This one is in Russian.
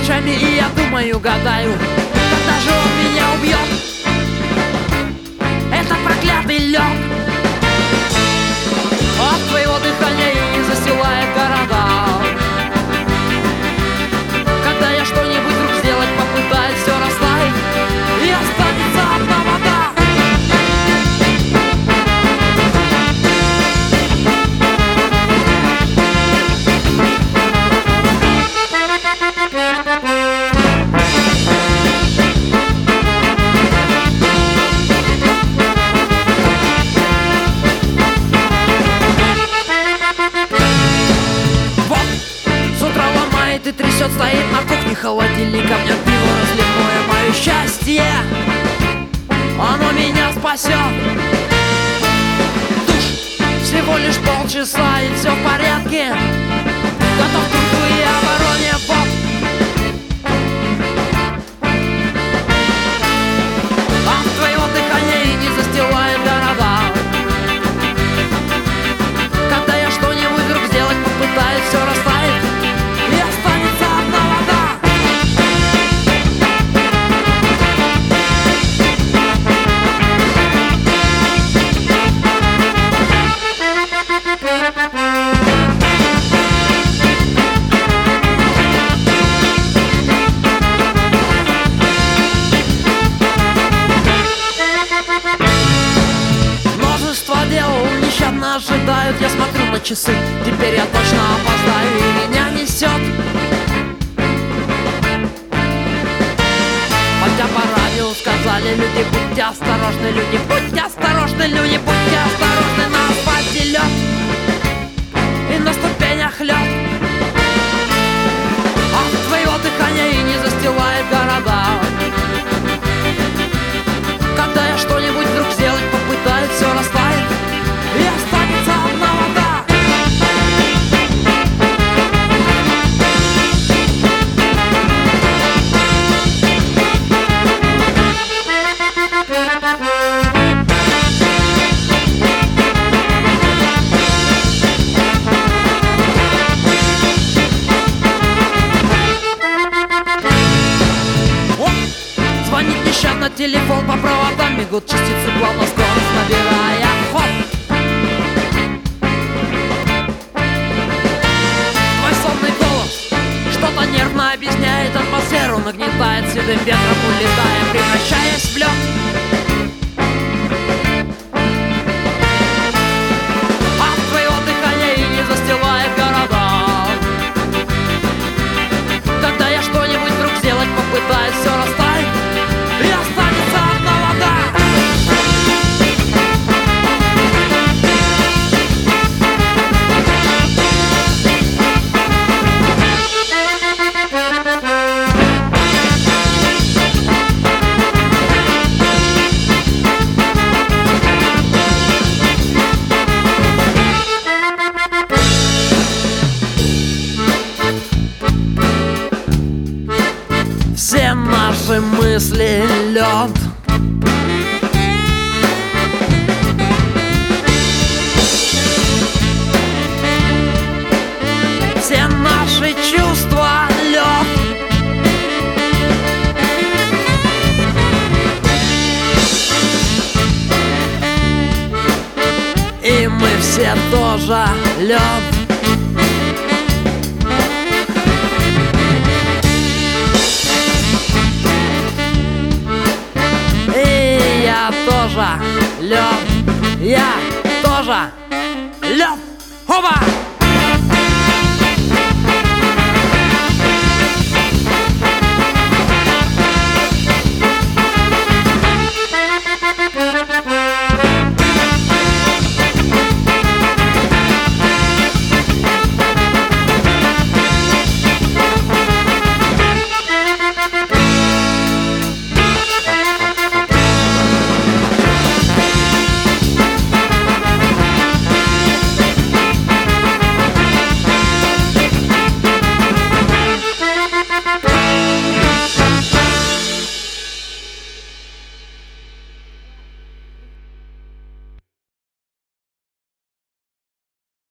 ночами, и я думаю, гадаю, когда же он меня убьет. Это проклятый лед от твоего дыхания и застилает города. Когда я что-нибудь вдруг сделать попытаюсь, все растает и останется одна вода. И трясет, стоит на кухне холодильник, а мне пиво разливное, мое счастье, оно меня спасет. Душ, всего лишь полчаса и все в порядке. Готов к труду и обороне, вот. От твоего дыхания и не застилает города. Когда я что-нибудь вдруг сделать попытаюсь, все растает и останется одна вода. Множество дел нещадно ожидают. Я смотрю на часы, теперь я точно опоздаю, и меня несет. Хотя по радио сказали люди: будьте осторожны, люди, будьте осторожны, люди, будьте осторожны. На асфальте лед и на ступенях лед. От твоего дыхания и не застилает города. Когда я что-нибудь вдруг сделать попытаюсь, все растает и останется одна вода. Звонит нещадно телефон, по проводам бегут частицы, плавно скорость набирая ход. Твой сонный голос что-то нервно объясняет, атмосферу нагнетает, седым ветром улетая, превращаясь в лед. От твоего дыхания и не застилает города. Когда я что-нибудь вдруг сделать попытаюсь, все растает и останется одна вода. Все наши мысли лед. Все наши чувства лед. И мы все тоже лед. Тоже лед, я тоже лед. Оба!